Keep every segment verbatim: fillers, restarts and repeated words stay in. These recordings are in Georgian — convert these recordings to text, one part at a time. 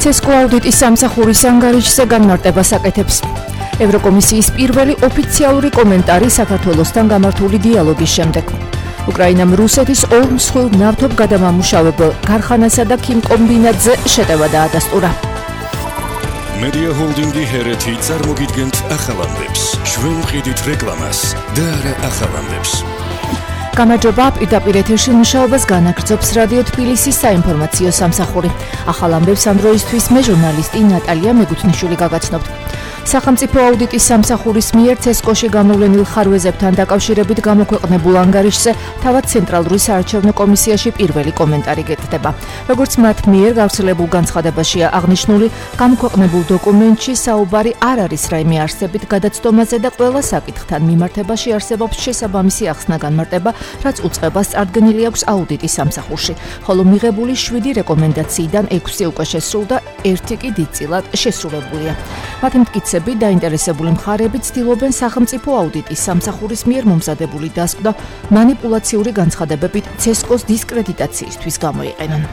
ცესკო აუდიტის სამსახურის ანგარიშზე განმარტებას აკეთებს. ევროკომისიის პირველი ოფიციალური კომენტარი საქართველოსთან გამართული დიალოგის შემდეგ. უკრაინამ რუსეთის ორ მსხვილ ნავთობ გადამამუშავებელ ქარხანასა და ქიმკომბინატზე შეტევა დაადასტურა. Media Holdingi ჰერეთი წარმოგიდგენთ ახალამდებს. ჩვენ ვყიდით რეკლამას და არა ახალამდებს. გამარჯობა, პირდაპირ ეთერში მუშაობას განაგრძობს რადიო თბილისის საინფორმაციო სამსახური. ახალამდებს ამ დროისთვის მე ჟურნალისტი ნატალია მეგუთნიშვილი გაგაცნობთ. სახელმწიფო აუდიტის სამსახურის მიერ ცესკოში გამოვლენილ ხარვეზებთან დაკავშირებით გამოქვეყნებულ ანგარიშზე თავად ცენტრალური საარჩევნო კომისიაში პირველი კომენტარი გეტდება. როგორც მათ მიერ გავრცელებულ განცხადებაშია აღნიშნული, გამოქვეყნებულ დოკუმენტში საუბარი არ არის რაიმე არსებით გადაცდომაზე და ყველა საკითხთან მიმართებაში არსებობს შესაბამისი ახსნა განმარტება, რაც უწყებას წარდგენილი აქვს აუდიტის სამსახურში, ხოლო მიღებული შვიდი რეკომენდაციიდან ექვსი უკვე შესრულდა, ერთი კი დიდწილად შესრულებულია. მათი მტკიცები დაინტერესებული მხარეები ცდილობენ სახელმწიფო აუდიტის სამსახურის მიერ მომზადებული დასკვნა მანიპულაციური განცხადებებით ცესკოს დისკრედიტაციისთვის გამოიყენონ.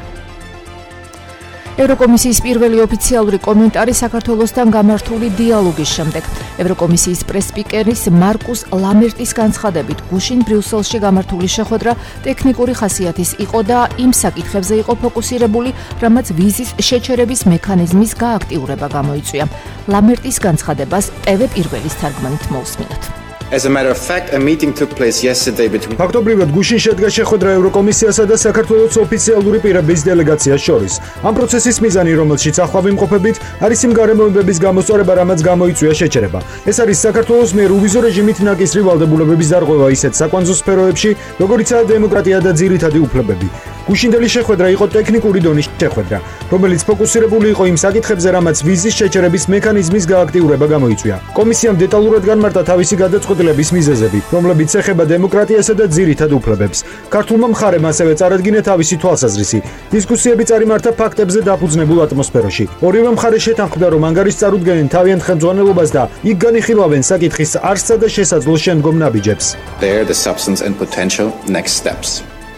ევროკომისიის პირველი ოფიციალური კომენტარი საქართველოსთან გამართული დიალოგის შემდეგ. ევროკომისიის პრესსპიკერის მარკუს ლამერტის განცხადებით, გუშინ ბრიუსელში გამართული შეხვედრა ტექნიკური ხასიათის იყო და იმ საკითხებზე იყო ფოკუსირებული, რამაც ვიზის შეჩერების მექანიზმის გააქტიურება გამოიწვია. ლამერტის განცხადებას ტევ პირველის თარგმანით მოვსმინოთ. As a matter of fact, a meeting took place yesterday between ფაქტობრივად გუშინ შედგა შეხვედრა ევროკომისიასა და საქართველოს ოფიციალური პირების დელეგაციას შორის. ამ პროცესის მიზანი, რომელშიც ახლავი იმყოფებით, არის იმ გარემოებების გამოსწორება, რამაც გამოიწვია შეჩერება. ეს არის საქართველოს მიერ უვიზო რეჟიმით ნაკისრი ვალდებულებების დარღვევა ისეთ საკვანძო სფეროებში, როგორიცაა დემოკრატია და ძირითადი უფლებები. გუშინდელი შეხვედრა იყო ტექნიკური დონის შეხვედრა, რომელიც ფოკუსირებული იყო იმ საკითხებზე, რამაც ვიზის შეჩერების მექანიზმის გააქტიურება გამოიწვია. კომისიამ დეტალურად განმარტა თავისი გადაწყვეტილების მიზეზები, რომლებიც ეხება დემოკრატიასა და ძირითად უფლებებს. ქართულმა მხარემ ასევე წარადგინა თავისი თვალსაზრისი. დისკუსიები წარიმართა ფაქტებზე დაფუძნებულ ატმოსფეროში. ორივე მხარე შეთანხმდა, რომ ანგარიშს წარუდგენენ თავიანთ ხელმძღვანელობას და იქ განიხილავენ საკითხის არსსა და შესაძლო შემდგომ ნაბიჯებს. there the substance and potential next steps.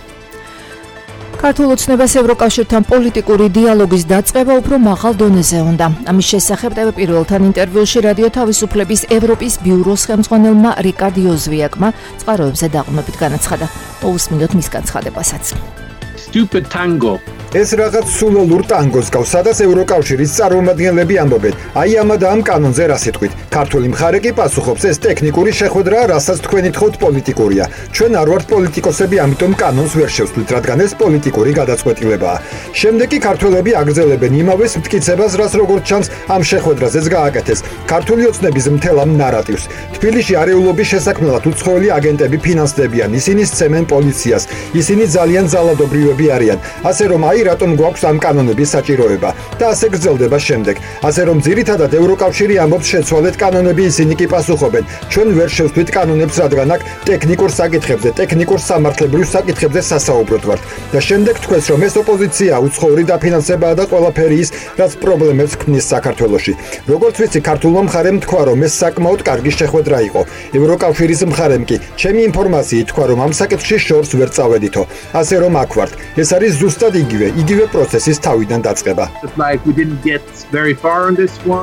ქართულ ოცნებას ევროკავშირთან პოლიტიკური დიალოგის დაწყება უფრო მაღალ დონეზე უნდა. ამის შესახებ ტევ პირველთან ინტერვიუში რადიო თავისუფლების ევროპის ბიუროს ხელმძღვანელმა რიკარდ იოზვიაკმა წყაროებზე დაყრდნობით განაცხადა. მოусმინოთ მის განცხადებასაც. Stupid tango. ეს რაღაც სულელურ ტანგოს გავს, სადაც ევროკავშირის წარმომადგენლები ამბობენ. აი ამა და ამ კანონზე რა სიტყვით. ქართული მხარე კი პასუხობს, ეს ტექნიკური შეხვედრაა, რასაც თქვენი თხოვთ პოლიტიკურია. ჩვენ არ ვართ პოლიტიკოსები, ამიტომ კანონს ვერ შევსვლით, რადგან ეს პოლიტიკური გადაწყვეტილებაა. შემდეგ კი ქართველები აგრძელებენ იმავეს მტკიცებას, რაც როგორც ჩანს ამ შეხვედრაზეც გააკეთეს. ქართული ოცნების მთელ ამ ნარატივს. თბილისში არეულობის შესაქმნელად უცხოელი აგენტები ფინანსდებიან, ისინი სცემენ პოლიციას, ისინი ძალიან ძალადობრივები არიან. ასე რომ აი რატომ გვაქვს ამ კანონების საჭიროება და ასე გრძელდება შემდეგ. ასე რომ ძირითადად ევროკავშირი ამბობს შეცვალეთ კანონები, ისინი კი პასუხობენ. ჩვენ ვერ შევსვით კანონებს, რადგან აქ ტექნიკურ საკითხებზე, ტექნიკურ სამართლებრივ საკითხებზე სასაუბროთ ვართ. და შემდეგ თქვენს, რომ ეს ოპოზიცია უცხოური დაფინანსებაა და ყველაფერი ის, რაც პრობლემებს ქმნის საქართველოში. როგორც ვიცი, ქართულმა მხარემ თქვა, რომ ეს საკმაოდ კარგი შეხვედრა იყო. ევროკავშირის მხარემ კი ჩემი ინფორმაციით თქვა, რომ ამ საკითხში შორს ვერ წავედითო. ასე რომ აქ ვართ. ეს არის ზუსტად იგივე იგივე პროცესის თავიდან დაწყება. Like we didn't get very far on this one.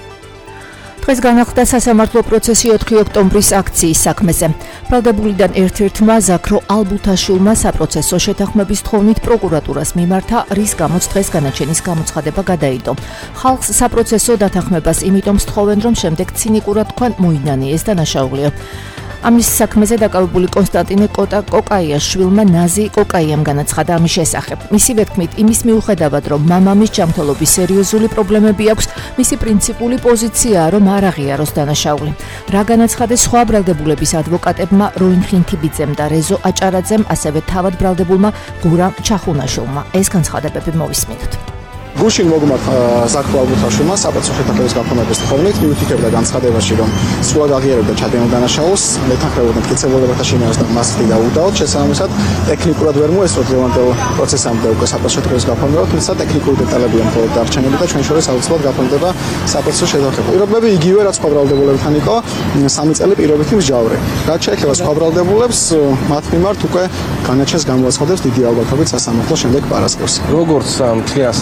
დღეს განახლდა სასამართლო პროცესი ოთხი ოქტომბრის აქციის საქმეზე. ბრალდებულიდან ერთ-ერთმა ზაქრო ალბუთაშვილმა საპროცესო შეთანხმების თხოვნით პროკურატურას მიმართა, რის გამოც დღეს განაჩენის გამოცხადება გადაიდო. ხალხს საპროცესო დათანხმებას იმიტომ სთხოვენ, რომ შემდეგ ცინიკურად თქვან მოინანიეს დანაშაულიო. ამის საქმეზე დაკავებული კონსტანტინე კოკაიაშვილმა ნაზი კოკაიამ განაცხადა ამის შესახებ. მისივე თქმით, იმის მიუხედავად, რომ მამამის ჯანმრთელობის სერიოზული პრობლემები აქვს, მისი პრინციპული პოზიციაა, რომ არ აღიაროს დანაშაული. რა განაცხადეს სხვა ბრალდებულების ადვოკატებმა როინ ხინთიბიძემ და რეზო აჭარაძემ, ასევე თავად ბრალდებულმა გურამ ჩახუნაშვილმა. ეს განცხადებები მოვისმინოთ. გუშინ მოგმართ ზაქრო ალბუთაშვილმა საპროცესო შეთანხმების გაფორმების თხოვნით მიუთითებდა განცხადებაში, რომ სრულად აღიარებდა ჩადენილ დანაშაულს, მეთანხმებოდა მტკიცებულებათა შინაარსს და მას ხდიდა უდაოდ. შესაბამისად, ტექნიკურად ვერ მოესწრო დღევანდელ პროცესამდე უკვე საპროცესო შეთანხმების გაფორმება, თუმცა ტექნიკური დეტალები მხოლოდ დარჩენილი და ჩვენ შორის აუცილებლად გაფორმდება საპროცესო შეთანხმება. პირობები იგივე, რაც სხვა ბრალდებულებთან იყო, სამი წელი პირობითი მსჯავრე. რაც შეეხება სხვა ბრალდებულებს, მათ მიმართ უკვე განაჩენს გამოაცხადებს დიდი ალბათობით სასამართლო შემდეგ პარასკევს. როგორც მთლიან საქმეში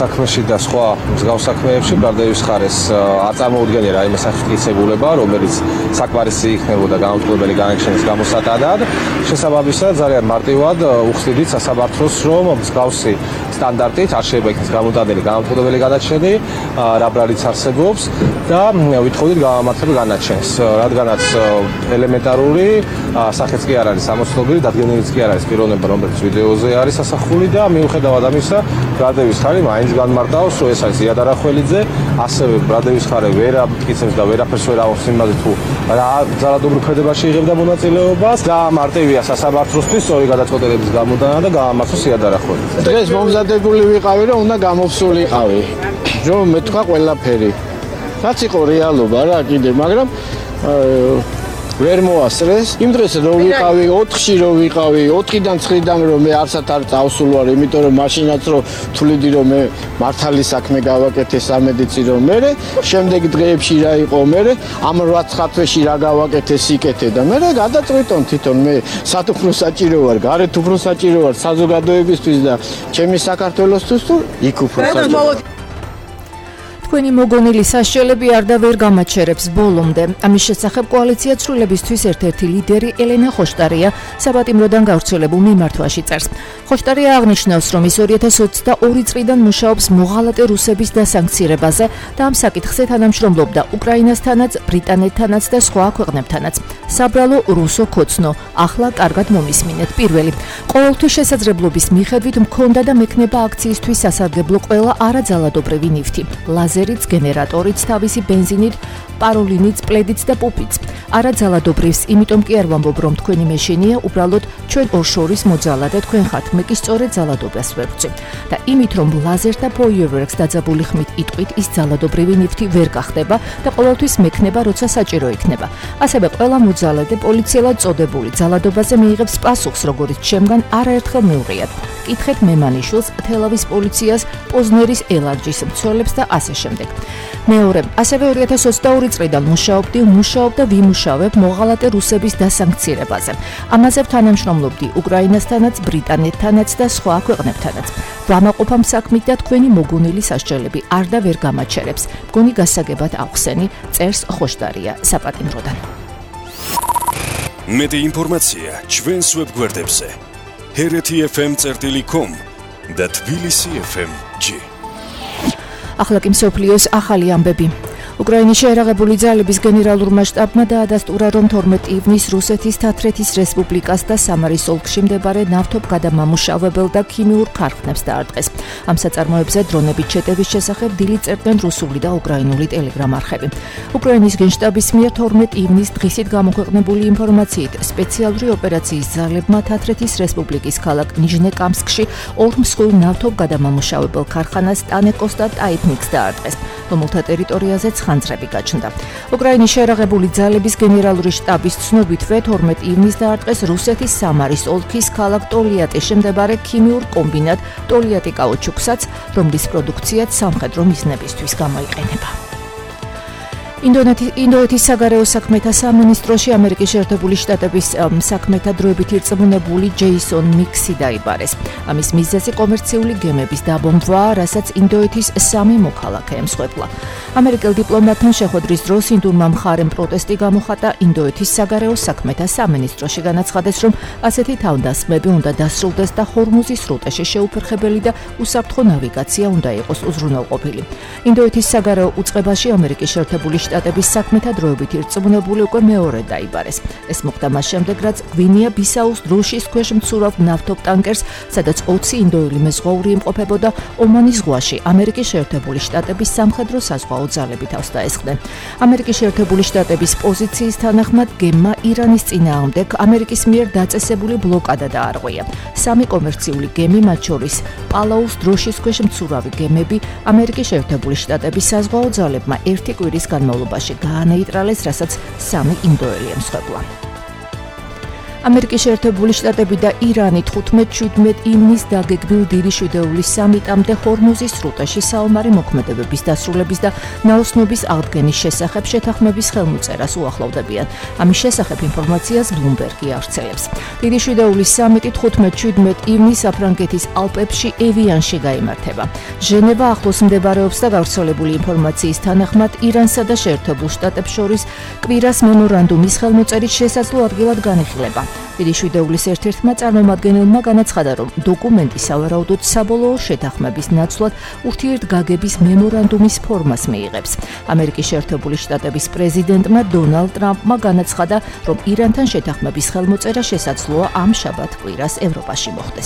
და სხვა მსგავს საქმეებში ბრალდების ხარეს აწარმოუდგენია რაიმე საფრთხისებულება, რომელიც საკმარისი იქნებოდა განმარტოვებელი განაჩენის გამოსატანად. შესაბამისად, ძალიან მარტივად უხსნიდით სასამართლოს, რომ მსგავსი სტანდარტით არ შეიძლება იქნეს გამოტანილი განმარტოვებელი განაჩენი, რა ბრალიც არსებობს და ვითხოვდით გამართლებ განაჩენს, რადგანაც ელემენტარული სახეც კი არ არის ამოცნობილი, დადგენილიც კი არ არის პიროვნება, რომელიც ვიდეოზე არის ასახული და მიუხედავად ამისა, ბრალდების ხარი მაინც განმარტავს, რომ ეს არის ზიად არახველიძე, ასევე ბრალდების ხარი ვერ აფიქრებს და ვერაფერს ვერ აღვს იმაზე თუ რა ძალადობრივ ქმედებაში იღებდა მონაწილეობას და მარტივია სასამართლოსთვის სწორი გადაწყვეტილების გამოდანა და გაამართლოს ზიად არახველიძე. დღეს მომზადებული ვიყავი, რომ უნდა გამოვსულიყავი, რომ მეთქვა ყველაფერი. რაც იყო რეალობა რა კიდე, მაგრამ ვერ მოასწრეს. იმ დღეს რო ვიყავი ოთხში რო ვიყავი, ოთხიდან ცხრიდან რომ მე არსად არ წავსულ ვარ, იმიტომ რომ მაშინაც რო თuliდი რომ მე მართალი საქმე გავაკეთე სამედიცინო მერე, შემდეგ დღეებში რა იყო მერე, ამ რვა ცხრათვეში რა გავაკეთე სიკეთე და მერე გადაწყვიტონ თვითონ მე სათუფრო საჭირო ვარ, გარეთ უფრო საჭირო ვარ საზოგადოებისთვის და ჩემი საქართველოსთვის თუ იქ უფრო საჭირო. თქვენი მოგონილი სასჯელები არ და ვერ გამაჩერებს ბოლომდე. ამის შესახებ კოალიცია ცვლილებისთვის ერთ-ერთი ლიდერი ელენა ხოშტარია საპატიმროდან გავრცელებულ მიმართვაში წერს. ხოშტარია აღნიშნავს, რომ ის ორი ათას ოცდაორი წლიდან მუშაობს მოღალატე რუსების დასანქცირებაზე და ამ საკითხზე თანამშრომლობდა უკრაინასთანაც, ბრიტანეთთანაც და სხვა ქვეყნებთანაც. საბრალო რუსო ქოცნო, ახლა კარგად მომისმინეთ. პირველი, ყოველთვის შესაძლებლობის მიხედვით მქონდა და მექნება აქციისთვის სასარგებლო ყველა არაძალადობრივი ნივთი. ლაზერიც, გენერატორიც, თავისი ბენზინით, პაროლინიც, პლედიც და პუპიც. არაძალადობრივს, იმიტომ კი არ ვამბობ, რომ თქვენი მეშინია, უბრალოდ ჩვენ ორ შორის მოძალა და თქვენ ხართ, მე კი სწორედ ძალადობას ვებრძვი. და იმით, რომ ლაზერს და ფოიერვერკს დაძაბული ხმით იტყვით, ის ძალადობრივი ნივთი ვერ გახდება და ყოველთვის მექნება, როცა საჭირო იქნება. ასევე ყველა მოძალადე პოლიციელად წოდებული ძალადობაზე მიიღებს პასუხს, როგორც შემგან არაერთხელ მივღიათ. კითხეთ მემანიშვილს, თელავის პოლიციას, პოზნერის ელარჯის მცველებს და ასე შემდეგ. მეორე, ასევე ორი ათას ოცდაორი წლიდან მუშაობდი, მუშაობ და ვიმუშავებ მოღალატე რუსების დასანქცირებაზე. ამაზე თანამშრომლობდი უკრაინასთანაც, ბრიტანეთთანაც და სხვა ქვეყნებთანაც. ვამაყობ ამ საქმით და თქვენი მოგონილი სასჯელები არ და ვერ გამაჩერებს. მგონი გასაგებად ავხსენი, წერს ხოშტარია საპატიმროდან. მეტი ინფორმაცია ჩვენს ვებგვერდებზე ჰერეთი ეფ ემ წერტილი კომ და თბილისი ეფ ემ ჯი. ახლა კი მსოფლიოს ახალი ამბები. უკრაინის შეერაღებული ძალების გენერალურმა შტაბმა დაადასტურა, რომ თორმეტი ივნის რუსეთის თათრეთის რესპუბლიკას და სამარის ოლქში მდებარე ნავთობგადამამუშავებელ და ქიმიურ ქარხნებს დაარტყეს. ამ საწარმოებზე დრონებით შეტევის შესახებ დილით წერდნენ რუსული და უკრაინული ტელეგრამ-არხები. უკრაინის გენშტაბის მიერ თორმეტი ივნის დღისით გამოქვეყნებული ინფორმაციით, სპეციალური ოპერაციის ძალებმა თათრეთის რესპუბლიკის ქალაქ ნიჟნეკამსკში ორ მსხვილ ნავთობგადამამუშავებელ ქარხანას ტანეკოს და ტაიფნიკს დაარტყეს, რომელთა ტერიტორიაზე ხანძრები გაჩნდა. უკრაინის შეერაღებული ძალების გენერალური შტაბის ცნობითვე თორმეტი ივნის დაარტყეს რუსეთის სამარის ოლქის ქალაქ ტოლიატიში მდებარე ქიმიურ კომბინატ ტოლიატი კაუჩუკსაც, რომლის პროდუქციაც სამხედრო მიზნებისთვის გამოიყენება. ინდოეთის საგარეო საქმეთა სამინისტროში ამერიკის შეერთებული შტატების საქმეთა დროებით ირწმუნებული ჯეისონ მიქსი დაიბარეს. ამის მიზეზი კომერციული გემების დაბომბვაა, რასაც ინდოეთის სამი მოქალაქე ემსხვერპლა. ამერიკელ დიპლომატთან შეხვედრის დროს ინდურმა მხარემ პროტესტი გამოხატა ინდოეთის საგარეო საქმეთა სამინისტროში, განაცხადეს, რომ ასეთი თავდასხმები უნდა დასრულდეს და ჰორმუზის სრუტეში შეუფერხებელი და უსაფრთხო ნავიგაცია უნდა იყოს უზრუნველყოფილი. ინდოეთის საგარეო უწყებაში ამერიკის შეერთებული შტატების საქმეთა დროებით ირწმუნებული უკვე მეორე დაიბარეს. ეს მოხდა მას შემდეგ, რაც გვინეა ბისაუს დროშის ქვეშ მცურავ ნავთობტანკერს, სადაც ოცი ინდოელი მეზღვაური იმყოფებოდა, ომანის ზღვაში ამერიკის შეერთებული შტატების სამხედრო საზღვაო ძალები თავს დაესხნენ. ამერიკის შეერთებული შტატების პოზიციის თანახმად გემმა ირანის წინააღმდეგ ამერიკის მიერ დაწესებული ბლოკადა დაარღვია. სამი კომერციული გემი, მათ შორის პალაუს დროშის ქვეშ მცურავი გემები, ამერიკის შეერთებული შტატების საზღვაო ძალებმა ერთი კვირის განმავლობაში გაანეიტრალეს, რასაც სამი ინდოელი ემსხვერპლა. ამერიკის შეერთებული შტატები და ირანი თხუთმეტ-შვიდმეტ ივნის დაგეგმილ დირიშვიდეულის სამიტამდე ჰორმუზის სრუტეში საომარი მოქმედებების დასრულების და ნაოსნობის აღდგენის შესახებ შეთანხმების ხელმოწერას უახლოვდებიან. ამის შესახებ ინფორმაციას Bloomberg-ი ავრცელებს. დირიშვიდეულის სამიტი თხუთმეტ-შვიდმეტ ივნის საფრანგეთის ალპებში ევიანში გაიმართება. ჟენევა ახლოს მდებარეობს და გავრცელებული ინფორმაციის თანახმად ირანსა და შეერთებულ შტატებს შორის კვირას მემორანდუმის ხელმოწერის შესაძლო ადგილად განიხილება. დირიშვიდეულის ერთ-ერთმა წარმომადგენელმა განაცხადა, რომ დოკუმენტი სავარაუდოდ საბოლოო შეთანხმების ნაცვლად ურთიერთგაგების მემორანდუმის ფორმას მიიღებს. ამერიკის შეერთებული შტატების პრეზიდენტმა დონალდ ტრამპმა განაცხადა, რომ ირანთან შეთანხმების ხელმოწერა შესაძლოა ამ შაბათ კვირას ევროპაში მოხდეს.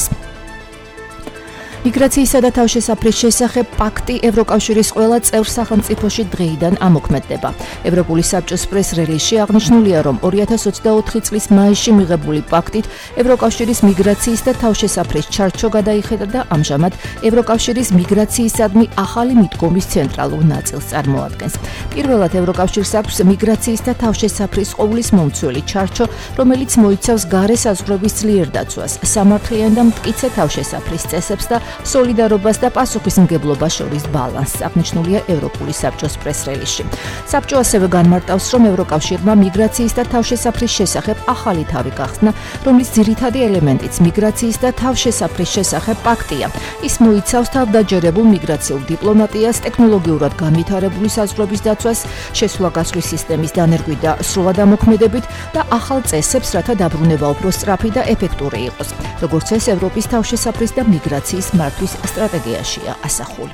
მიგრაციისა და თავშესაფრის შესახებ პაქტი ევროკავშირის ყველა წევრ სახელმწიფოში დღეიდან ამოქმედდება. ევროპული საბჭოს პრეს-რელიზში აღნიშნულია, რომ ორი ათას ოცდაოთხი წლის მაისში მიღებული პაქტით ევროკავშირის მიგრაციის და თავშესაფრის ჩარჩო გადაიხედა და ამჟამად ევროკავშირის მიგრაციისადმი ახალი მიდგომის ცენტრალურ ნაწილს წარმოადგენს. პირველად ევროკავშირს აქვს მიგრაციის და თავშესაფრის ყოვლის მომცველი ჩარჩო, რომელიც მოიცავს გარე საზღვრების ძლიერ დაცვას, სამართლიან და მტკიცე თავშესაფრის წესებს და სოლიდარობას და პასუხისმგებლობას შორის ბალანსს, აღნიშნულია ევროპული საბჭოს პრეს-რელიზში. საბჭო ასევე განმარტავს, რომ ევროკავშირმა მიგრაციის და თავშესაფრის შესახებ ახალი თავი გახსნა, რომლის ძირითადი ელემენტიც მიგრაციის და თავშესაფრის შესახებ პაქტია. ის მოიცავს თავდაჯერებულ მიგრაციულ დიპლომატიას, ტექნოლოგიურად განვითარებული საზღვრების დაცვას, შესვლა-გასვლის სისტემის დანერგვით და სრულად ამოქმედებით და ახალ წესებს, რათა დაბრუნება უფრო სწრაფი და ეფექტური იყოს, როგორც ეს ევროპის თავშესაფრის და მიგრაციის მართვის სტრატეგიაშია ასახული.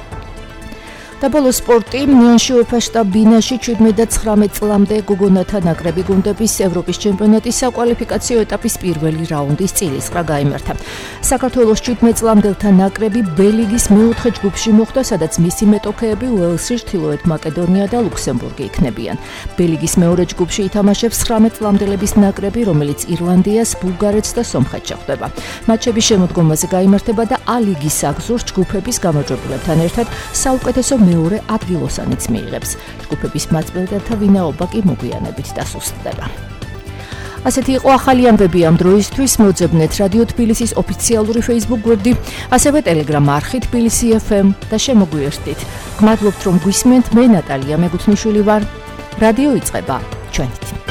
და ბოლო სპორტი მიანში უეფა შტაბ ბინაში ჩვიდმეტ და ცხრამეტ წლამდე გოგონათა ნაკრები გუნდების ევროპის ჩემპიონატის საკვალიფიკაციო ეტაპის პირველი რაუნდის წილისყრა გაიმართა. საქართველოს ჩვიდმეტ წლამდელთა ნაკრები ბ-ლიგის მეოთხე ჯგუფში მოხვდა, სადაც მისი მეტოქეები უელსი, ჩრდილოეთ მაკედონია და ლუქსემბურგი იქნებიან. ბ-ლიგის მეორე ჯგუფში ითამაშებს ცხრამეტ წლამდელების ნაკრები, რომელიც ირლანდიას, ბულგარეთს და სომხეთს შეხვდება. მატჩების შემოდგომაზე გაიმართება და ა-ლიგის აგზურს ჯგუფების გამარჯვებულებთან ერთად საუკეთესო მეორე ადგილოსანიც მიიღებს. ჯგუფების მასპინძელთა ვინაობა კი მოგვიანებით დასუსტდება. ასეთი იყო ახალი ამბები ამ დროისთვის. მოძებნეთ რადიო თბილისის ოფიციალური Facebook გვერდი, ასევე Telegram არხი თბილისი ეფ ემ და შემოგვიერთდით. გმადლობთ, რომ გვისმენთ. მე ნატალია მეგუთნიშვილი ვარ. რადიო იწყება ჩვენით.